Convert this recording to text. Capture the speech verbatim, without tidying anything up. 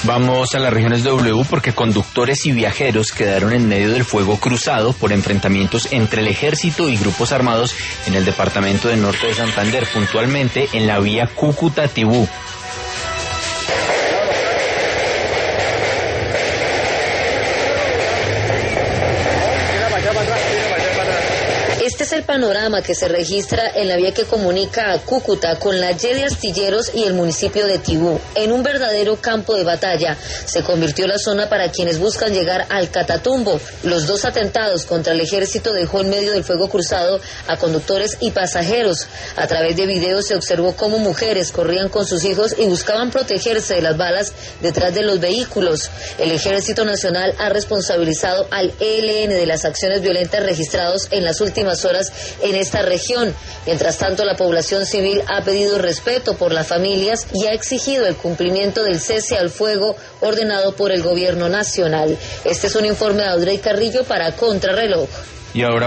Vamos a las regiones W porque conductores y viajeros quedaron en medio del fuego cruzado por enfrentamientos entre el ejército y grupos armados en el departamento del norte de Santander, puntualmente en la vía Cúcuta-Tibú. Este es el panorama que se registra en la vía que comunica a Cúcuta con la Y de Astilleros y el municipio de Tibú. En un verdadero campo de batalla se convirtió la zona para quienes buscan llegar al Catatumbo. Los dos atentados contra el ejército dejó en medio del fuego cruzado a conductores y pasajeros. A través de videos se observó cómo mujeres corrían con sus hijos y buscaban protegerse de las balas detrás de los vehículos. El Ejército Nacional ha responsabilizado al E L N de las acciones violentas registradas en las últimas horas en esta región. Mientras tanto, la población civil ha pedido respeto por las familias y ha exigido el cumplimiento del cese al fuego ordenado por el gobierno nacional. Este es un informe de Audrey Carrillo para Contrarreloj. Y ahora